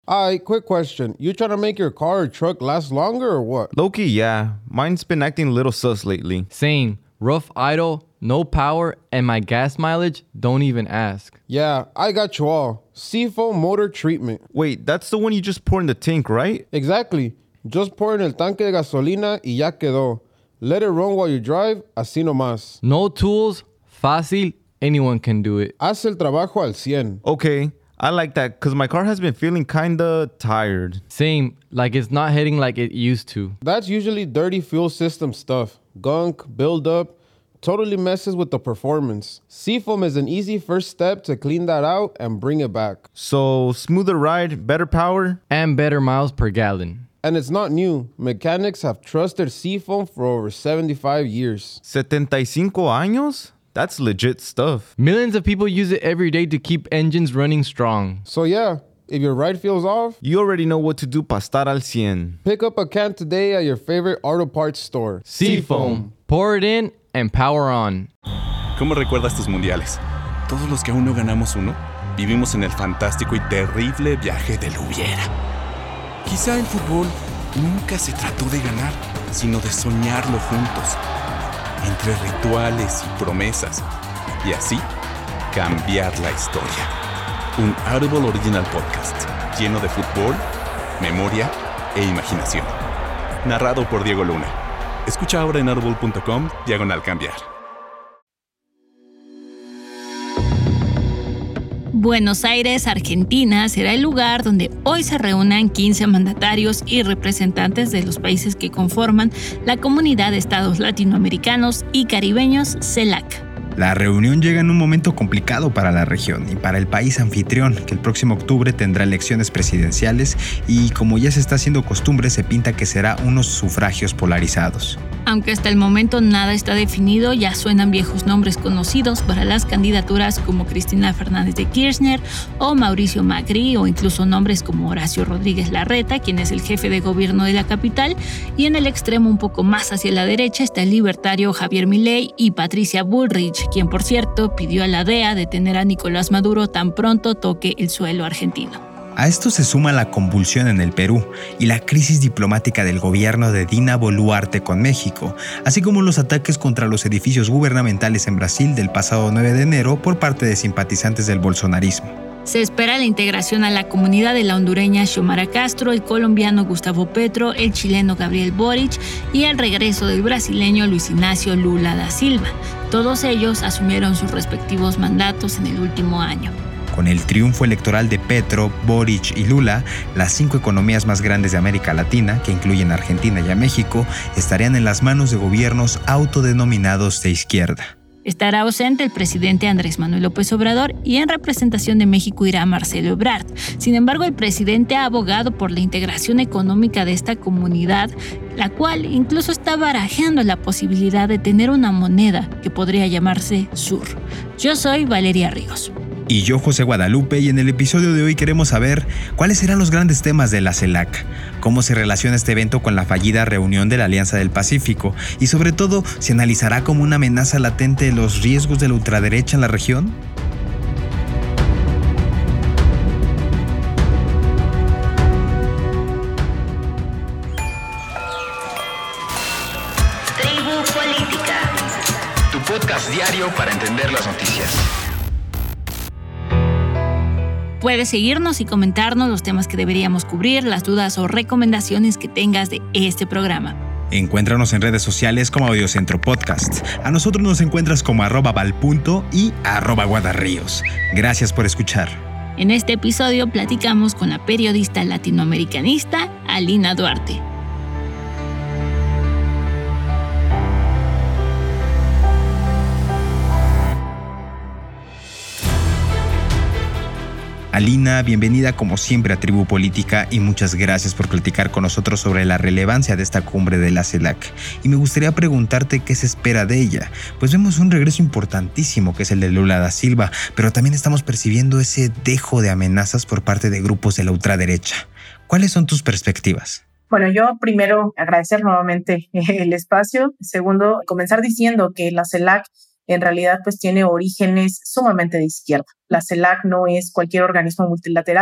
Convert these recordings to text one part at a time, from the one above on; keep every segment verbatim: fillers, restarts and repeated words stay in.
Alright, quick question. You trying to make your car or truck last longer or what? Low-key, yeah. Mine's been acting a little sus lately. Same. Rough idle, no power, and my gas mileage, don't even ask. Yeah, I got you all. Seafoam motor treatment. Wait, that's the one you just pour in the tank, right? Exactly. Just pour in el tanque de gasolina y ya quedó. Let it run while you drive, así nomás. No tools, fácil, anyone can do it. Haz el trabajo al cien. Okay, I like that because my car has been feeling kinda tired. Same, like it's not hitting like it used to. That's usually dirty fuel system stuff. Gunk, buildup, totally messes with the performance. Seafoam is an easy first step to clean that out and bring it back. So, smoother ride, better power? And better miles per gallon. And it's not new. Mechanics have trusted Seafoam for over seventy-five years. setenta y cinco años? That's legit stuff. Millions of people use it every day to keep engines running strong. So yeah, if your ride feels off, you already know what to do para estar al cien. Pick up a can today at your favorite auto parts store. Seafoam. Pour it in and power on. ¿Cómo recuerdas tus mundiales? Todos los que aún no ganamos uno, vivimos en el fantástico y terrible viaje del hubiera. Quizá el fútbol nunca se trató de ganar, sino de soñarlo juntos, entre rituales y promesas, y así cambiar la historia. Un Audible Original Podcast lleno de fútbol, memoria e imaginación. Narrado por Diego Luna. Escucha ahora en audible punto com diagonal cambiar. Buenos Aires, Argentina, será el lugar donde hoy se reúnan quince mandatarios y representantes de los países que conforman la Comunidad de Estados Latinoamericanos y Caribeños, CELAC. La reunión llega en un momento complicado para la región y para el país anfitrión, que el próximo octubre tendrá elecciones presidenciales y, como ya se está haciendo costumbre, se pinta que será unos sufragios polarizados. Aunque hasta el momento nada está definido, ya suenan viejos nombres conocidos para las candidaturas como Cristina Fernández de Kirchner o Mauricio Macri, o incluso nombres como Horacio Rodríguez Larreta, quien es el jefe de gobierno de la capital, y en el extremo un poco más hacia la derecha está el libertario Javier Milei y Patricia Bullrich, quien por cierto pidió a la D E A detener a Nicolás Maduro tan pronto toque el suelo argentino. A esto se suma la convulsión en el Perú y la crisis diplomática del gobierno de Dina Boluarte con México, así como los ataques contra los edificios gubernamentales en Brasil del pasado nueve de enero por parte de simpatizantes del bolsonarismo. Se espera la integración a la comunidad de la hondureña Xiomara Castro, el colombiano Gustavo Petro, el chileno Gabriel Boric y el regreso del brasileño Luis Ignacio Lula da Silva. Todos ellos asumieron sus respectivos mandatos en el último año. Con el triunfo electoral de Petro, Boric y Lula, las cinco economías más grandes de América Latina, que incluyen a Argentina y a México, estarían en las manos de gobiernos autodenominados de izquierda. Estará ausente el presidente Andrés Manuel López Obrador y en representación de México irá Marcelo Ebrard. Sin embargo, el presidente ha abogado por la integración económica de esta comunidad, la cual incluso está barajeando la posibilidad de tener una moneda que podría llamarse Sur. Yo soy Valeria Ríos. Y yo, José Guadalupe, y en el episodio de hoy queremos saber cuáles serán los grandes temas de la CELAC, cómo se relaciona este evento con la fallida reunión de la Alianza del Pacífico y sobre todo, ¿se analizará como una amenaza latente los riesgos de la ultraderecha en la región? Tribu Política, tu podcast diario para entender las noticias. Puedes seguirnos y comentarnos los temas que deberíamos cubrir, las dudas o recomendaciones que tengas de este programa. Encuéntranos en redes sociales como Audiocentro Podcast. A nosotros nos encuentras como arroba valpunto y arroba guadarríos. Gracias por escuchar. En este episodio platicamos con la periodista latinoamericanista Alina Duarte. Alina, bienvenida como siempre a Tribu Política y muchas gracias por platicar con nosotros sobre la relevancia de esta cumbre de la CELAC. Y me gustaría preguntarte qué se espera de ella, pues vemos un regreso importantísimo que es el de Lula da Silva, pero también estamos percibiendo ese dejo de amenazas por parte de grupos de la ultraderecha. ¿Cuáles son tus perspectivas? Bueno, yo primero agradecer nuevamente el espacio. Segundo, comenzar diciendo que la CELAC en realidad pues tiene orígenes sumamente de izquierda. La CELAC no es cualquier organismo multilateral,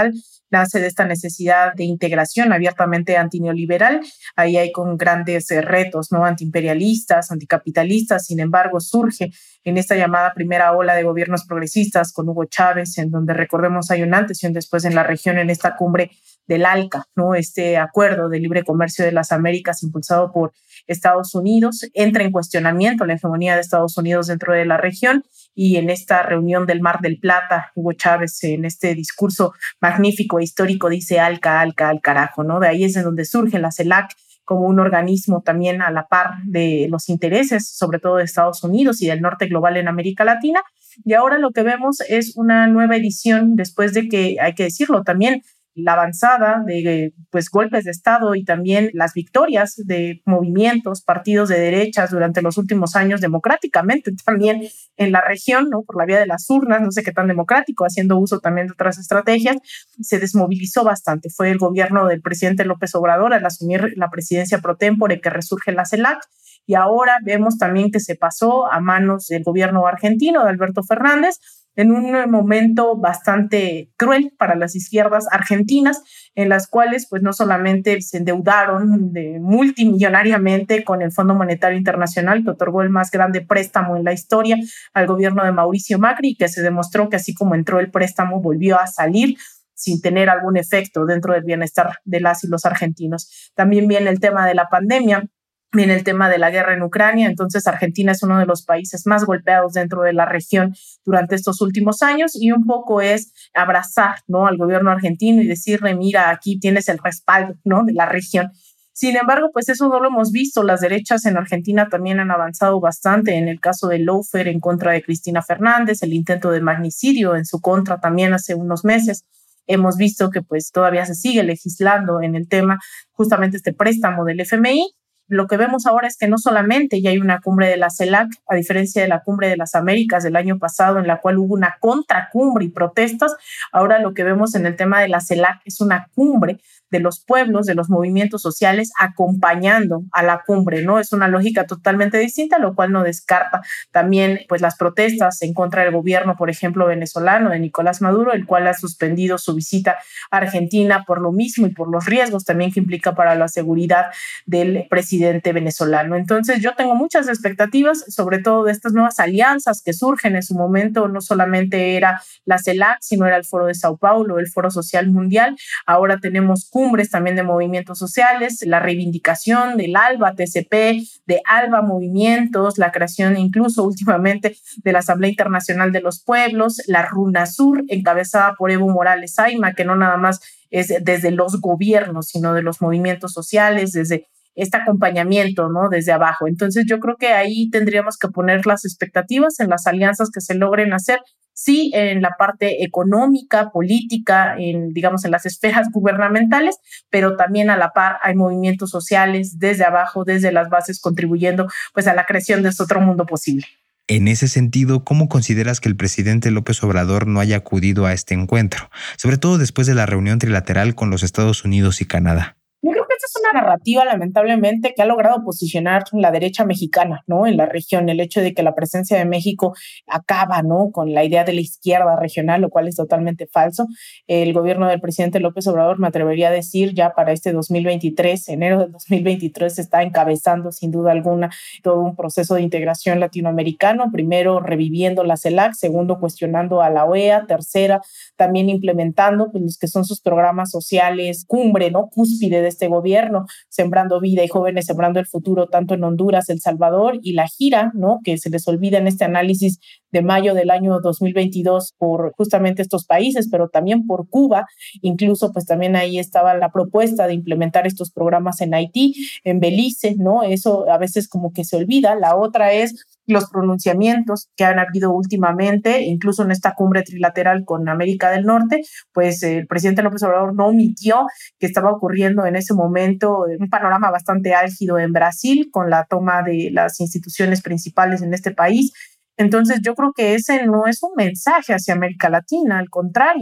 nace de esta necesidad de integración abiertamente antineoliberal. Ahí hay con grandes eh, retos, ¿no? Antiimperialistas, anticapitalistas. Sin embargo, surge en esta llamada primera ola de gobiernos progresistas con Hugo Chávez, en donde recordemos hay un antes y un después en la región en esta cumbre del ALCA, ¿no? Este acuerdo de libre comercio de las Américas impulsado por Estados Unidos, entra en cuestionamiento la hegemonía de Estados Unidos dentro de la región, y en esta reunión del Mar del Plata, Hugo Chávez en este discurso magnífico e histórico dice ALCA, ALCA, al carajo, ¿no? De ahí es de donde surge la CELAC como un organismo también a la par de los intereses, sobre todo de Estados Unidos y del norte global en América Latina. Y ahora lo que vemos es una nueva edición después de que, hay que decirlo también, la avanzada de pues, golpes de Estado y también las victorias de movimientos, partidos de derechas durante los últimos años democráticamente también en la región, ¿no? Por la vía de las urnas, no sé qué tan democrático, haciendo uso también de otras estrategias, se desmovilizó bastante. Fue el gobierno del presidente López Obrador al asumir la presidencia pro tempore que resurge la CELAC, y ahora vemos también que se pasó a manos del gobierno argentino de Alberto Fernández, en un momento bastante cruel para las izquierdas argentinas, en las cuales pues no solamente se endeudaron de multimillonariamente con el Fondo Monetario Internacional, que otorgó el más grande préstamo en la historia al gobierno de Mauricio Macri, y que se demostró que así como entró el préstamo, volvió a salir sin tener algún efecto dentro del bienestar de las y los argentinos. También viene el tema de la pandemia, viene el tema de la guerra en Ucrania. Entonces Argentina es uno de los países más golpeados dentro de la región durante estos últimos años, y un poco es abrazar, ¿no? al gobierno argentino y decirle, mira, aquí tienes el respaldo, ¿no? de la región. Sin embargo, pues eso no lo hemos visto. Las derechas en Argentina también han avanzado bastante. En el caso de Lawfare en contra de Cristina Fernández, el intento de magnicidio en su contra también hace unos meses. Hemos visto que pues todavía se sigue legislando en el tema justamente este préstamo del F M I. Lo que vemos ahora es que no solamente ya hay una cumbre de la CELAC, a diferencia de la cumbre de las Américas del año pasado, en la cual hubo una contracumbre y protestas, ahora lo que vemos en el tema de la CELAC es una cumbre de los pueblos, de los movimientos sociales acompañando a la cumbre, ¿no? Es una lógica totalmente distinta, lo cual no descarta también pues las protestas en contra del gobierno, por ejemplo, venezolano de Nicolás Maduro, el cual ha suspendido su visita a Argentina por lo mismo y por los riesgos también que implica para la seguridad del presidente venezolano. Entonces yo tengo muchas expectativas, sobre todo de estas nuevas alianzas que surgen. En su momento no solamente era la CELAC, sino era el Foro de Sao Paulo, el Foro Social Mundial. Ahora tenemos cumbres también de movimientos sociales, la reivindicación del ALBA T C P, de ALBA Movimientos, la creación incluso últimamente de la Asamblea Internacional de los Pueblos, la RUNASUR, encabezada por Evo Morales Ayma, que no nada más es desde los gobiernos, sino de los movimientos sociales, desde este acompañamiento, ¿no? Desde abajo. Entonces yo creo que ahí tendríamos que poner las expectativas en las alianzas que se logren hacer, sí, en la parte económica, política, en, digamos, en las esferas gubernamentales, pero también a la par hay movimientos sociales desde abajo, desde las bases, contribuyendo pues a la creación de este otro mundo posible. En ese sentido, ¿cómo consideras que el presidente López Obrador no haya acudido a este encuentro, sobre todo después de la reunión trilateral con los Estados Unidos y Canadá? Yo creo que esta es una narrativa, lamentablemente, que ha logrado posicionar la derecha mexicana, ¿no? En la región, el hecho de que la presencia de México acaba, ¿no? Con la idea de la izquierda regional, lo cual es totalmente falso. El gobierno del presidente López Obrador, me atrevería a decir, ya para este dos mil veintitrés, enero del dos mil veintitrés, se está encabezando sin duda alguna todo un proceso de integración latinoamericano, primero reviviendo la CELAC, segundo cuestionando a la O E A, tercera también implementando pues, los que son sus programas sociales, cumbre, ¿no? Cúspide de este gobierno, Sembrando Vida y Jóvenes Sembrando el Futuro, tanto en Honduras, El Salvador, y la gira, ¿no? Que se les olvida en este análisis de mayo del año dos mil veintidós por justamente estos países, pero también por Cuba. Incluso pues también ahí estaba la propuesta de implementar estos programas en Haití, en Belice, ¿no? Eso a veces como que se olvida. La otra es los pronunciamientos que han habido últimamente, incluso en esta cumbre trilateral con América del Norte, pues el presidente López Obrador no omitió que estaba ocurriendo en ese momento un panorama bastante álgido en Brasil con la toma de las instituciones principales en este país. Entonces yo creo que ese no es un mensaje hacia América Latina, al contrario.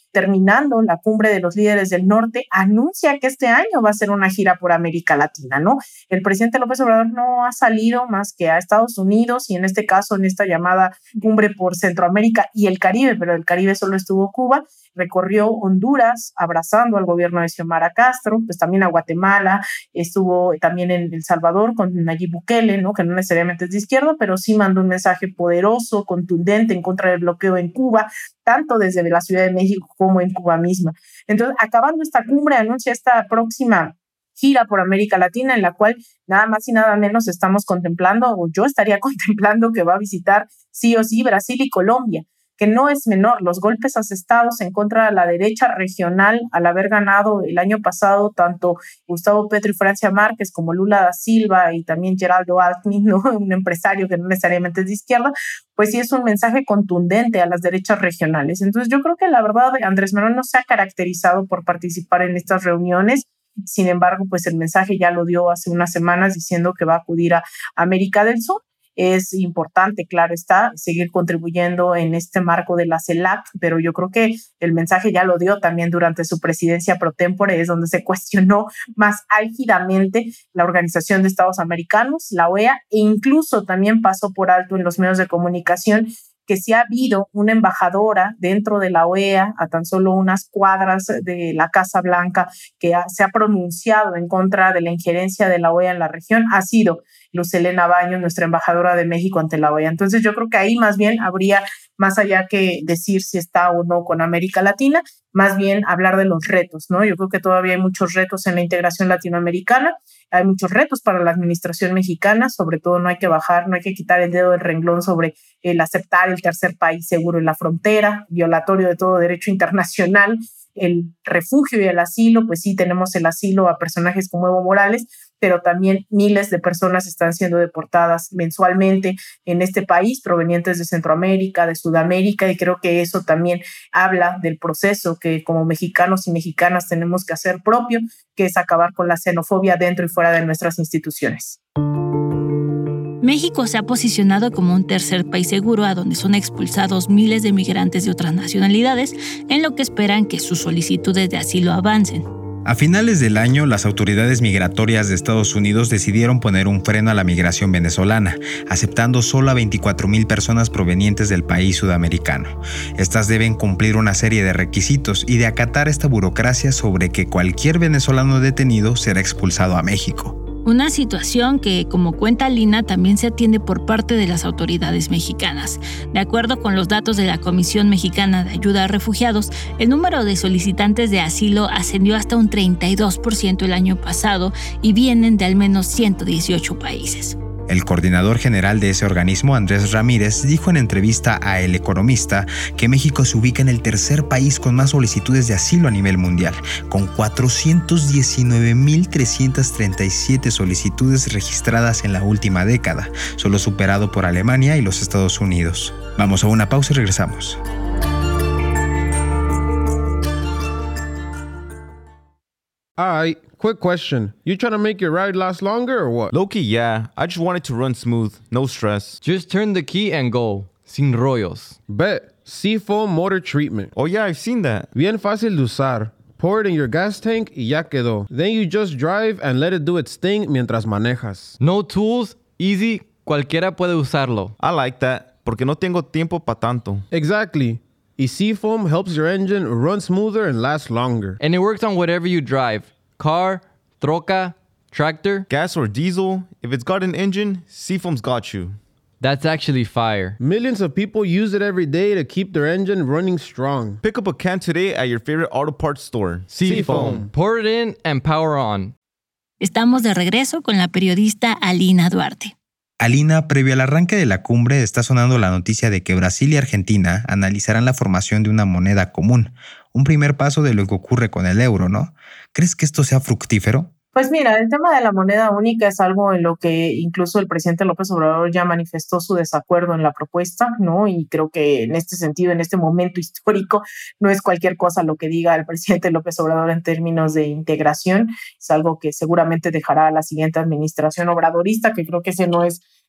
terminando la cumbre de los líderes del norte, anuncia que este año va a ser una gira por América Latina, ¿no? El presidente López Obrador no ha salido más que a Estados Unidos y en este caso en esta llamada cumbre por Centroamérica y el Caribe, pero el Caribe solo estuvo Cuba, recorrió Honduras abrazando al gobierno de Xiomara Castro, pues también a Guatemala, estuvo también en El Salvador con Nayib Bukele, ¿no? Que no necesariamente es de izquierda, pero sí mandó un mensaje poderoso, contundente en contra del bloqueo en Cuba, tanto desde la Ciudad de México como en Cuba misma. Entonces, acabando esta cumbre, anuncia esta próxima gira por América Latina, en la cual nada más y nada menos estamos contemplando, o yo estaría contemplando que va a visitar sí o sí Brasil y Colombia, que no es menor, los golpes asestados en contra de la derecha regional al haber ganado el año pasado tanto Gustavo Petro y Francia Márquez como Lula da Silva y también Geraldo Alckmin, ¿no? Un empresario que no necesariamente es de izquierda, pues sí es un mensaje contundente a las derechas regionales. Entonces yo creo que la verdad Andrés Manuel no se ha caracterizado por participar en estas reuniones. Sin embargo, pues el mensaje ya lo dio hace unas semanas diciendo que va a acudir a América del Sur. Es importante, claro está, seguir contribuyendo en este marco de la CELAC, pero yo creo que el mensaje ya lo dio también durante su presidencia pro tempore, es donde se cuestionó más álgidamente la Organización de Estados Americanos, la O E A, e incluso también pasó por alto en los medios de comunicación que si ha habido una embajadora dentro de la O E A, a tan solo unas cuadras de la Casa Blanca, que ha, se ha pronunciado en contra de la injerencia de la O E A en la región, ha sido Luz Helena Baños, nuestra embajadora de México ante la O E A. Entonces yo creo que ahí más bien habría, más allá que decir si está o no con América Latina, más bien hablar de los retos, ¿no? Yo creo que todavía hay muchos retos en la integración latinoamericana, hay muchos retos para la administración mexicana, sobre todo no hay que bajar, no hay que quitar el dedo del renglón sobre el aceptar el tercer país seguro en la frontera, violatorio de todo derecho internacional, el refugio y el asilo, pues sí tenemos el asilo a personajes como Evo Morales, pero también miles de personas están siendo deportadas mensualmente en este país, provenientes de Centroamérica, de Sudamérica, y creo que eso también habla del proceso que como mexicanos y mexicanas tenemos que hacer propio, que es acabar con la xenofobia dentro y fuera de nuestras instituciones. México se ha posicionado como un tercer país seguro a donde son expulsados miles de migrantes de otras nacionalidades, en lo que esperan que sus solicitudes de asilo avancen. A finales del año, las autoridades migratorias de Estados Unidos decidieron poner un freno a la migración venezolana, aceptando solo a veinticuatro mil personas provenientes del país sudamericano. Estas deben cumplir una serie de requisitos y de acatar esta burocracia sobre que cualquier venezolano detenido será expulsado a México. Una situación que, como cuenta Lina, también se atiende por parte de las autoridades mexicanas. De acuerdo con los datos de la Comisión Mexicana de Ayuda a Refugiados, el número de solicitantes de asilo ascendió hasta un treinta y dos por ciento el año pasado y vienen de al menos ciento dieciocho países. El coordinador general de ese organismo, Andrés Ramírez, dijo en entrevista a El Economista que México se ubica en el tercer país con más solicitudes de asilo a nivel mundial, con cuatrocientas diecinueve mil trescientas treinta y siete solicitudes registradas en la última década, solo superado por Alemania y los Estados Unidos. Vamos a una pausa y regresamos. Alright, quick question. You trying to make your ride last longer or what? Low-key, yeah. I just want it to run smooth. No stress. Just turn the key and go. Sin rollos. Bet. Seafoam Motor Treatment. Oh yeah, I've seen that. Bien fácil de usar. Pour it in your gas tank y ya quedó. Then you just drive and let it do its thing mientras manejas. No tools, easy, cualquiera puede usarlo. I like that, porque no tengo tiempo pa' tanto. Exactly. Y Seafoam helps your engine run smoother and last longer. And it works on whatever you drive. Car, troca, tractor. Gas or diesel, if it's got an engine, Seafoam's got you. That's actually fire. Millions of people use it every day to keep their engine running strong. Pick up a can today at your favorite auto parts store. Seafoam. Pour it in and power on. Estamos de regreso con la periodista Alina Duarte. Alina, previo al arranque de la cumbre está sonando la noticia de que Brasil y Argentina analizarán la formación de una moneda común. Un primer paso de lo que ocurre con el euro, ¿no? ¿Crees que esto sea fructífero? Pues mira, el tema de la moneda única es algo en lo que incluso el presidente López Obrador ya manifestó su desacuerdo en la propuesta, ¿no? Y creo que en este sentido, en este momento histórico, no es cualquier cosa lo que diga el presidente López Obrador en términos de integración. Es algo que seguramente dejará a la siguiente administración obradorista, que creo que ese no es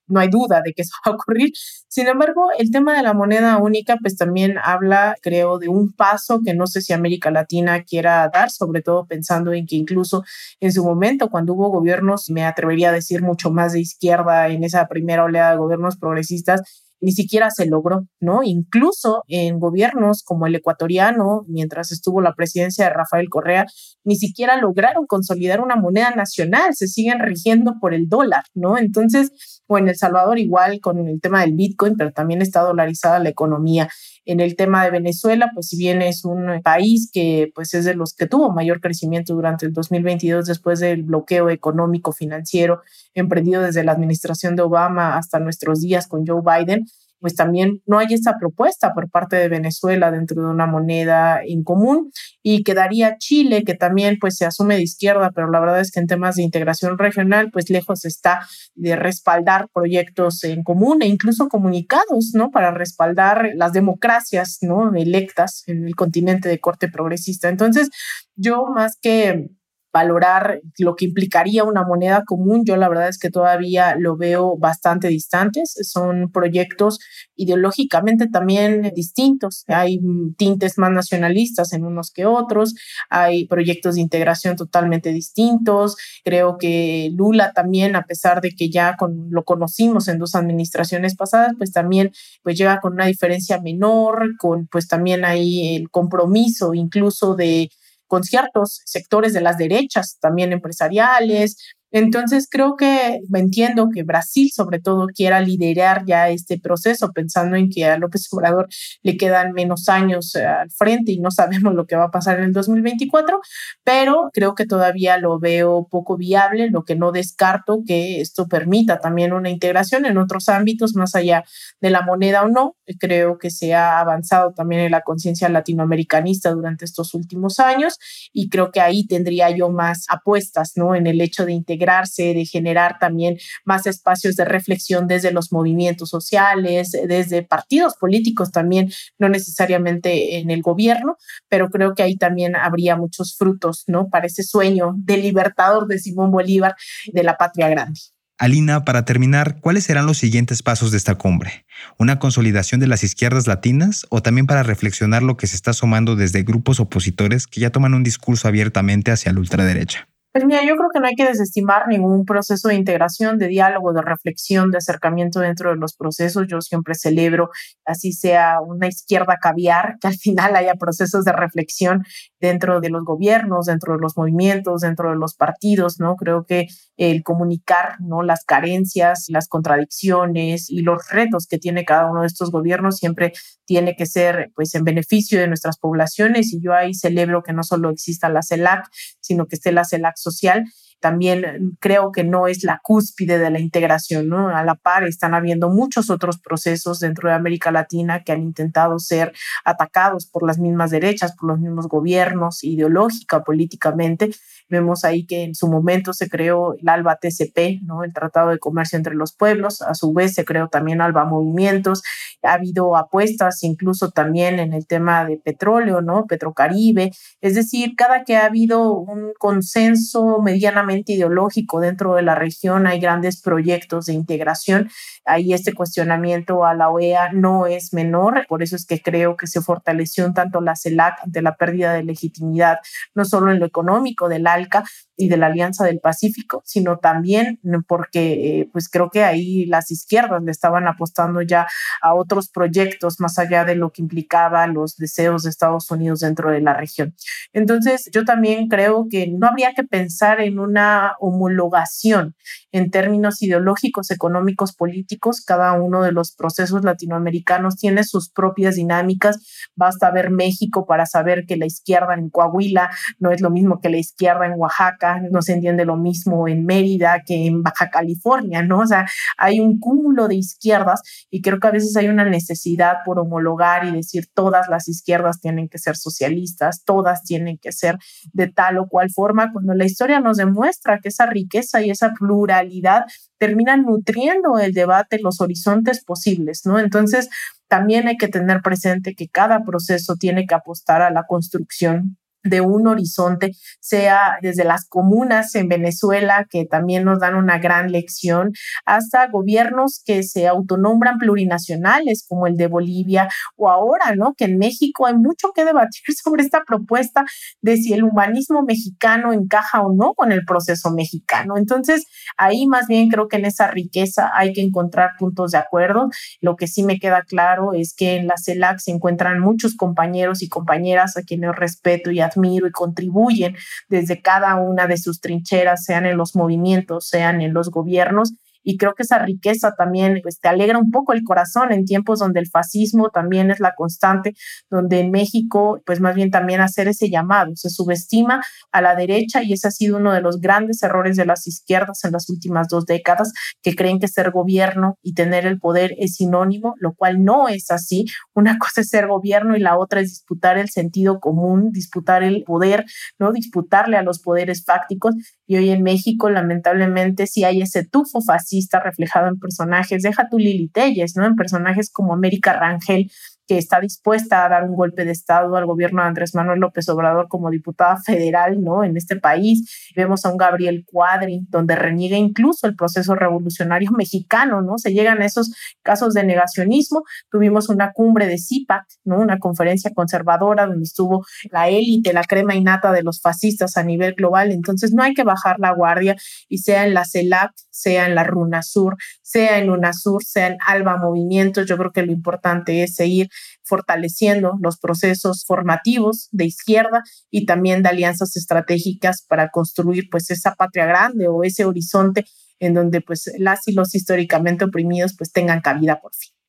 no hay duda de que eso va a ocurrir. Sin embargo, el tema de la moneda única pues también habla, creo, de un paso que no sé si América Latina quiera dar, sobre todo pensando en que incluso en su momento, cuando hubo gobiernos, me atrevería a decir mucho más de izquierda en esa primera oleada de gobiernos progresistas, ni siquiera se logró, ¿no? Incluso en gobiernos como el ecuatoriano, mientras estuvo la presidencia de Rafael Correa, ni siquiera lograron consolidar una moneda nacional, se siguen rigiendo por el dólar, ¿no? Entonces, o en El Salvador igual con el tema del Bitcoin, pero también está dolarizada la economía. En el tema de Venezuela, pues si bien es un país que pues es de los que tuvo mayor crecimiento durante el dos mil veintidós después del bloqueo económico financiero emprendido desde la administración de Obama hasta nuestros días con Joe Biden, pues también no hay esa propuesta por parte de Venezuela dentro de una moneda en común, y quedaría Chile, que también pues se asume de izquierda, pero la verdad es que en temas de integración regional pues lejos está de respaldar proyectos en común e incluso comunicados, ¿no? Para respaldar las democracias, ¿no? Electas en el continente de corte progresista. Entonces, yo más que valorar lo que implicaría una moneda común, yo la verdad es que todavía lo veo bastante distantes. Son proyectos ideológicamente también distintos. Hay tintes más nacionalistas en unos que otros, hay proyectos de integración totalmente distintos. Creo que Lula también, a pesar de que ya con, lo conocimos en dos administraciones pasadas, pues también pues llega con una diferencia menor, con pues también hay el compromiso incluso de con ciertos sectores de las derechas, también empresariales. Entonces creo que entiendo que Brasil sobre todo quiera liderar ya este proceso, pensando en que a López Obrador le quedan menos años al frente y no sabemos lo que va a pasar en el dos mil veinticuatro, pero creo que todavía lo veo poco viable, lo que no descarto que esto permita también una integración en otros ámbitos más allá de la moneda o no. Creo que se ha avanzado también en la conciencia latinoamericanista durante estos últimos años y creo que ahí tendría yo más apuestas, ¿no? En el hecho de integrar de generar también más espacios de reflexión desde los movimientos sociales, desde partidos políticos también, no necesariamente en el gobierno, pero creo que ahí también habría muchos frutos, ¿no? Para ese sueño del libertador de Simón Bolívar de la patria grande. Alina, para terminar, ¿cuáles serán los siguientes pasos de esta cumbre? ¿Una consolidación de las izquierdas latinas o también para reflexionar lo que se está sumando desde grupos opositores que ya toman un discurso abiertamente hacia la ultraderecha? Pues mira, yo creo que no hay que desestimar ningún proceso de integración, de diálogo, de reflexión, de acercamiento dentro de los procesos. Yo siempre celebro, así sea una izquierda caviar, que al final haya procesos de reflexión dentro de los gobiernos, dentro de los movimientos, dentro de los partidos, ¿no? Creo que el comunicar, ¿no? Las carencias, las contradicciones y los retos que tiene cada uno de estos gobiernos siempre tiene que ser pues en beneficio de nuestras poblaciones, y yo ahí celebro que no solo exista la CELAC, sino que esté la CELAC social. También creo que no es la cúspide de la integración, ¿no? A la par están habiendo muchos otros procesos dentro de América Latina que han intentado ser atacados por las mismas derechas, por los mismos gobiernos, ideológica, políticamente. Vemos ahí que en su momento se creó el ALBA T C P, ¿no? El Tratado de Comercio entre los Pueblos. A su vez se creó también ALBA Movimientos. Ha habido apuestas incluso también en el tema de petróleo, ¿no? Petrocaribe. Es decir, cada que ha habido un consenso medianamente ideológico dentro de la región, hay grandes proyectos de integración. Ahí este cuestionamiento a la O E A no es menor. Por eso es que creo que se fortaleció un tanto la CELAC ante la pérdida de legitimidad, no solo en lo económico del ALCA y de la Alianza del Pacífico, sino también porque eh, pues creo que ahí las izquierdas le estaban apostando ya a otros proyectos más allá de lo que implicaba los deseos de Estados Unidos dentro de la región. Entonces, yo también creo que no habría que pensar en una homologación en términos ideológicos, económicos, políticos. Cada uno de los procesos latinoamericanos tiene sus propias dinámicas. Basta ver México para saber que la izquierda en Coahuila no es lo mismo que la izquierda en Oaxaca, no se entiende lo mismo en Mérida que en Baja California, ¿no? O sea, hay un cúmulo de izquierdas y creo que a veces hay una necesidad por homologar y decir todas las izquierdas tienen que ser socialistas, todas tienen que ser de tal o cual forma, cuando la historia nos demuestra que esa riqueza y esa pluralidad terminan nutriendo el debate, los horizontes posibles, ¿no? Entonces, también hay que tener presente que cada proceso tiene que apostar a la construcción de un horizonte, sea desde las comunas en Venezuela, que también nos dan una gran lección, hasta gobiernos que se autonombran plurinacionales, como el de Bolivia, o ahora, ¿no?, que en México hay mucho que debatir sobre esta propuesta de si el humanismo mexicano encaja o no con el proceso mexicano. Entonces, ahí más bien creo que en esa riqueza hay que encontrar puntos de acuerdo. Lo que sí me queda claro es que en la CELAC se encuentran muchos compañeros y compañeras a quienes respeto y admiro y contribuyen desde cada una de sus trincheras, sean en los movimientos, sean en los gobiernos. Y creo que esa riqueza también pues, te alegra un poco el corazón en tiempos donde el fascismo también es la constante, donde en México, pues más bien también hacer ese llamado. Se subestima a la derecha y ese ha sido uno de los grandes errores de las izquierdas en las últimas dos décadas, que creen que ser gobierno y tener el poder es sinónimo, lo cual no es así. Una cosa es ser gobierno y la otra es disputar el sentido común, disputar el poder, ¿no? Disputarle a los poderes fácticos. Y hoy en México, lamentablemente, sí hay ese tufo fascista reflejado en personajes, deja tú Lili Téllez, ¿no?, en personajes como América Rangel, que está dispuesta a dar un golpe de Estado al gobierno de Andrés Manuel López Obrador como diputada federal, ¿no?, en este país. Vemos a un Gabriel Cuadri, donde reniega incluso el proceso revolucionario mexicano, ¿no? Se llegan a esos casos de negacionismo. Tuvimos una cumbre de C I P A C, ¿no?, una conferencia conservadora donde estuvo la élite, la crema innata de los fascistas a nivel global. Entonces no hay que bajar la guardia, y sea en la CELAC, sea en la RUNASUR, sea en UNASUR, sea en ALBA Movimientos, yo creo que lo importante es seguir fortaleciendo los procesos formativos de izquierda y también de alianzas estratégicas para construir pues esa patria grande o ese horizonte en donde pues las y los históricamente oprimidos pues tengan cabida por fin.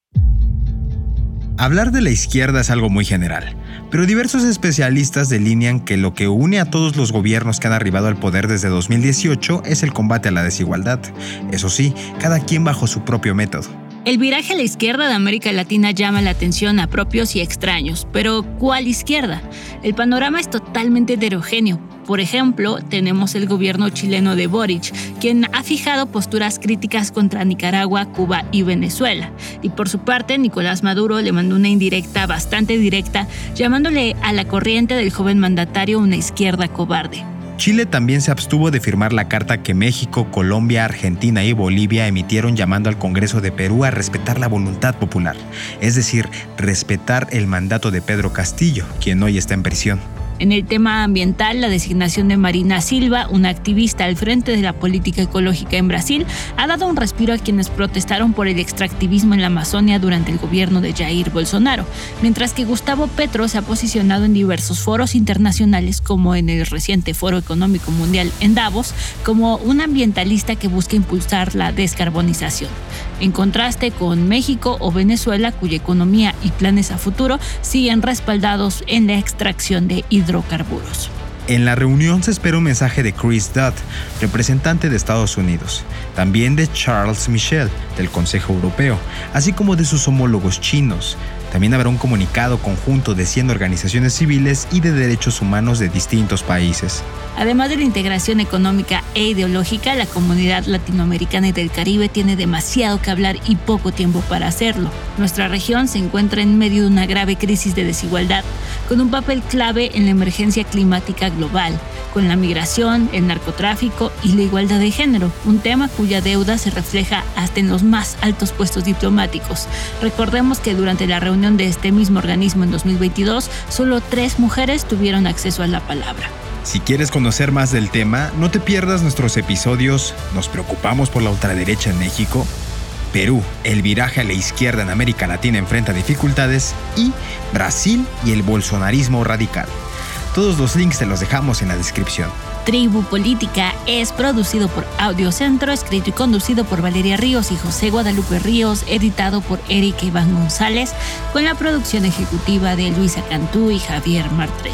Hablar de la izquierda es algo muy general, pero diversos especialistas delinean que lo que une a todos los gobiernos que han arribado al poder desde dos mil dieciocho es el combate a la desigualdad. Eso sí, cada quien bajo su propio método. El viraje a la izquierda de América Latina llama la atención a propios y extraños, pero ¿cuál izquierda? El panorama es totalmente heterogéneo. Por ejemplo, tenemos el gobierno chileno de Boric, quien ha fijado posturas críticas contra Nicaragua, Cuba y Venezuela. Y por su parte, Nicolás Maduro le mandó una indirecta bastante directa, llamándole a la corriente del joven mandatario una izquierda cobarde. Chile también se abstuvo de firmar la carta que México, Colombia, Argentina y Bolivia emitieron llamando al Congreso de Perú a respetar la voluntad popular, es decir, respetar el mandato de Pedro Castillo, quien hoy está en prisión. En el tema ambiental, la designación de Marina Silva, una activista al frente de la política ecológica en Brasil, ha dado un respiro a quienes protestaron por el extractivismo en la Amazonia durante el gobierno de Jair Bolsonaro, mientras que Gustavo Petro se ha posicionado en diversos foros internacionales, como en el reciente Foro Económico Mundial en Davos, como un ambientalista que busca impulsar la descarbonización. En contraste con México o Venezuela, cuya economía y planes a futuro siguen respaldados en la extracción de hidrocarburos. En la reunión se espera un mensaje de Chris Dodd, representante de Estados Unidos, también de Charles Michel, del Consejo Europeo, así como de sus homólogos chinos. También habrá un comunicado conjunto de cien organizaciones civiles y de derechos humanos de distintos países. Además de la integración económica e ideológica, la comunidad latinoamericana y del Caribe tiene demasiado que hablar y poco tiempo para hacerlo. Nuestra región se encuentra en medio de una grave crisis de desigualdad, con un papel clave en la emergencia climática global, con la migración, el narcotráfico y la igualdad de género, un tema cuya deuda se refleja hasta en los más altos puestos diplomáticos. Recordemos que durante la reunión de este mismo organismo en dos mil veintidós, solo tres mujeres tuvieron acceso a la palabra. Si quieres conocer más del tema, no te pierdas nuestros episodios ¿Nos preocupamos por la ultraderecha en México?, Perú, el viraje a la izquierda en América Latina enfrenta dificultades y Brasil y el bolsonarismo radical. Todos los links te los dejamos en la descripción. Tribu Política es producido por Audiocentro, escrito y conducido por Valeria Ríos y José Guadalupe Ríos, editado por Erika Iván González, con la producción ejecutiva de Luisa Cantú y Javier Martret.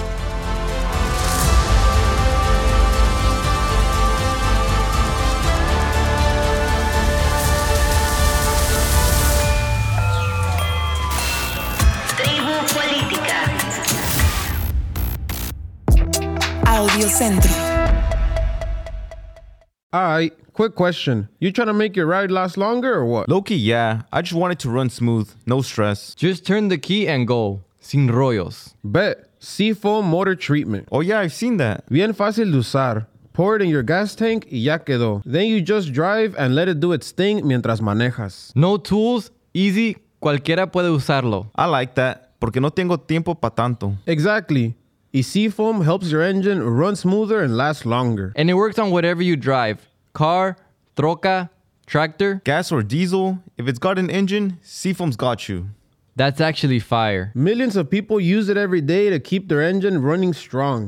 Audiocentro. Alright, quick question. You trying to make your ride last longer or what? Low-key, yeah. I just want it to run smooth, no stress. Just turn the key and go. Sin rollos. Bet. Seafoam Motor Treatment. Oh yeah, I've seen that. Bien fácil de usar. Pour it in your gas tank y ya quedó. Then you just drive and let it do its thing mientras manejas. No tools, easy, cualquiera puede usarlo. I like that, porque no tengo tiempo pa' tanto. Exactly. Y Seafoam helps your engine run smoother and last longer. And it works on whatever you drive. Car, troca, tractor. Gas or diesel, if it's got an engine, Seafoam's got you. That's actually fire. Millions of people use it every day to keep their engine running strong. Pick up a can today at your favorite auto parts store. Seafoam. Pour it in and power on.